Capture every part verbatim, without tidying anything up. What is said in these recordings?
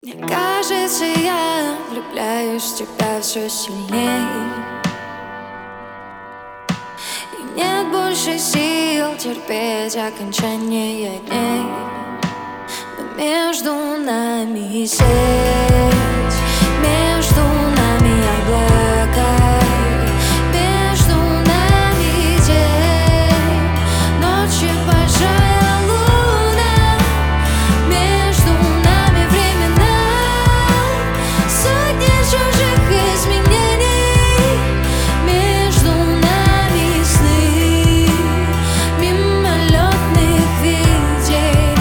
Мне кажется, я влюбляюсь в тебя все сильней, и нет больше сил терпеть окончание дней. Но между нами сеть, между нами облака, между нами день, ночь и большая луна, между нами времена, сотни чужих изменений, между нами сны, мимолетных видений.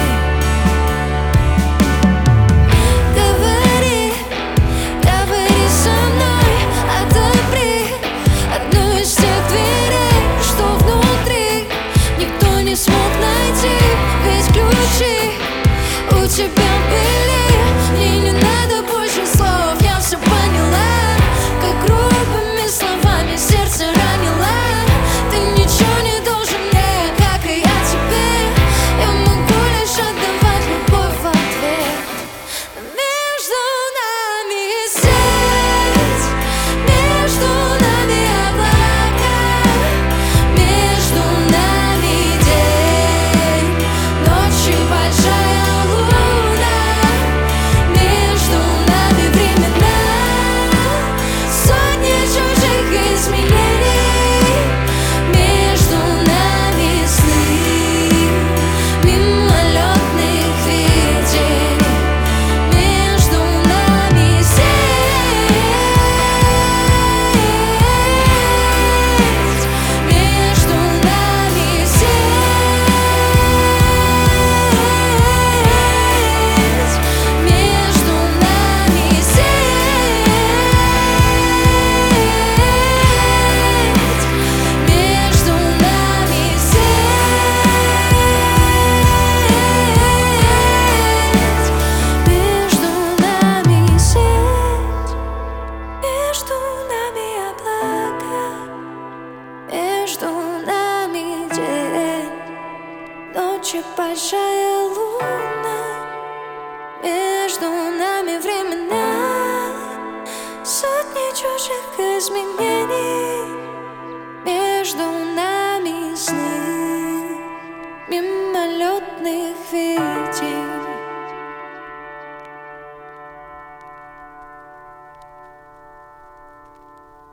Говори, говори со мной, отопри одну из тех дверей, что внутри никто не смог найти, ведь ключи у тебя были. Мне не надо больше слов, я все поняла, как грубыми словами сердце ранила. Ты ничего не должен мне, как и я тебе. Я могу лишь отдавать любовь в ответ. Между нами сеть, между нами облака, между нами день, ночь и большая луна, между нами времена, сотни чужих изменений, между нами сны, мимолетных видений, между нами сеть, между нами сеть, между нами сеть, между нами сеть, между нами сеть, между нами облака, между нами день, ночь и большая луна, между нами времена, сотни чужих изменений, между нами сны, мимолетных видений.